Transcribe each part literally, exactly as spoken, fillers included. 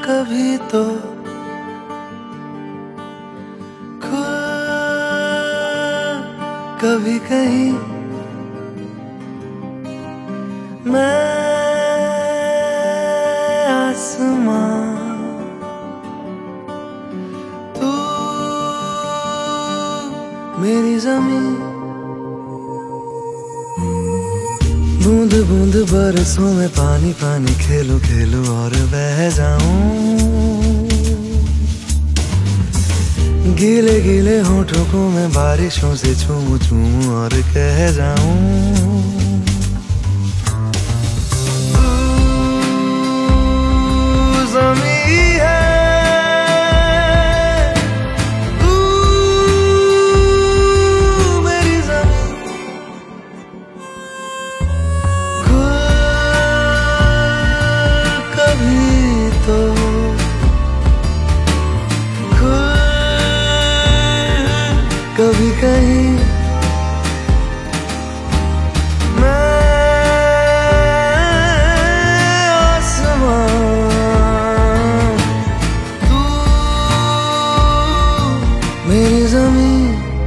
कभी तो खुल कभी कहीं मैं आसमां तू मेरी जमीन बूंद बूंद बरसों में पानी पानी खेलूं खेलूं और बह जाऊं गीले गीले होठों को मैं बारिशों से चूमूं चूमूं और कह जाऊं तू ज़मीं है तू मेरी ज़मीं कभी तो कभी कहीं मैं आसमां तू मेरी ज़मीं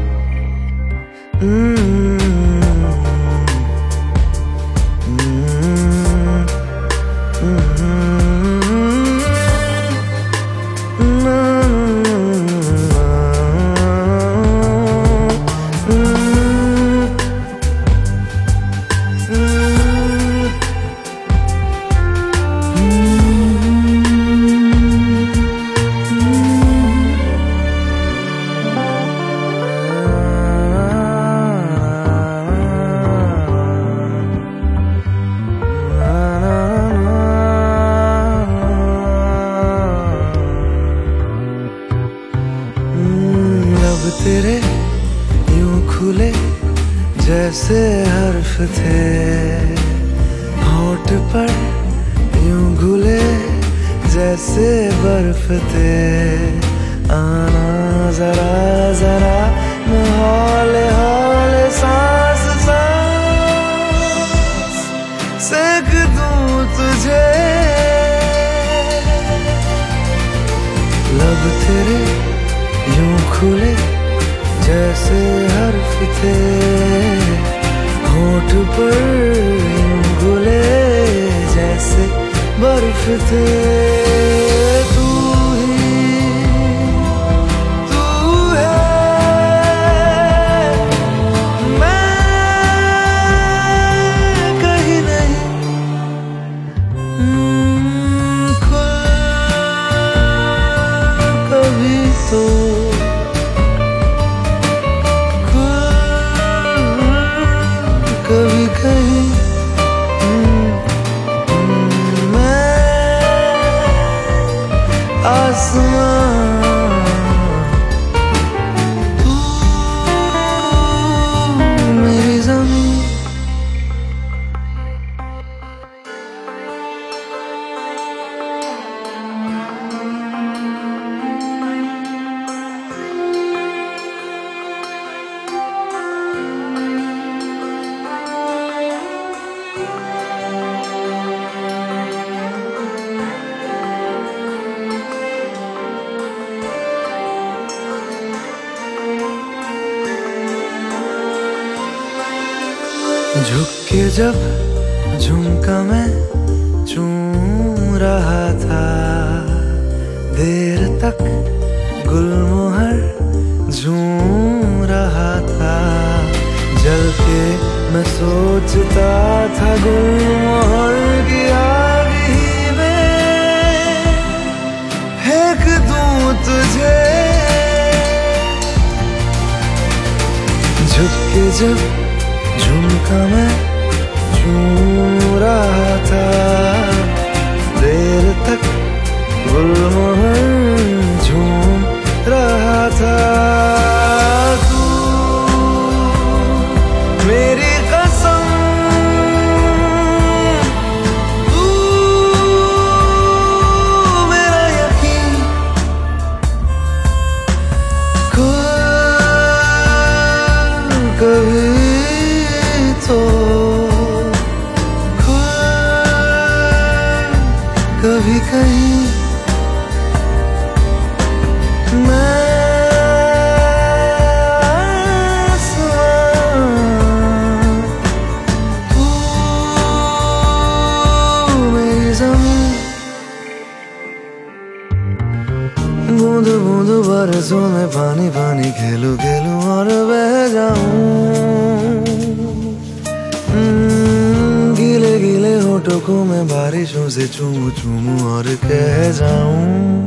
तेरे यूं खुले जैसे हर्फ थे होठ पर यूं घुले जैसे बर्फ थे आना जरा जरा मैं हौले हौले सांस सांस सेक दूं तुझे लब तेरे यूं खुले जैसे हर्फ थे होठ पर यूं घुले जैसे बर्फ थे तू ही तू है मैं कहीं नहीं खुल कभी तो कभी कहीं मैं आसमां तू मेरी ज़मीं झुक के जब झुमका मैं चूम रहा था देर तक गुलमोहर झूम रहा था जल के मैं सोचता था गुलमोहर की आग ही में फेंक दूं तुझे झुक के जब झुमका मैं चूम रहा था देर तक गुलमोहर झूम रहा था तू मेरी कसम तू मेरा यकीन कभी तो खुल कभी कहीं मैं आसमां, तू मेरी ज़मीं। बूंद बूंद बरसों में पानी पानी खेलूं खेलूं और बह जाऊं। गीले गीले होठों को मैं बारिशों से चूमूं चूमूं और कह जाऊं।